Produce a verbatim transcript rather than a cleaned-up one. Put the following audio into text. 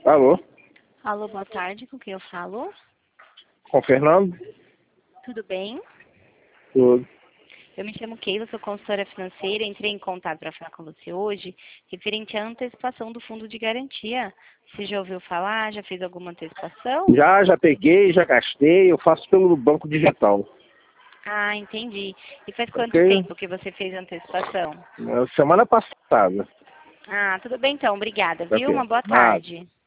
Alô? Alô, boa tarde, com quem eu falo? Com o Fernando? Tudo bem? Tudo. Eu me chamo Keila, sou consultora financeira, entrei em contato para falar com você hoje, referente à antecipação do fundo de garantia. Você já ouviu falar? Já fez alguma antecipação? Já, já peguei, já gastei, eu faço pelo banco digital. Ah, entendi. E faz quanto Ok? tempo que você fez a antecipação? É, Semana passada. Ah, tudo bem então, obrigada, viu? Ok. Uma boa Nada. tarde.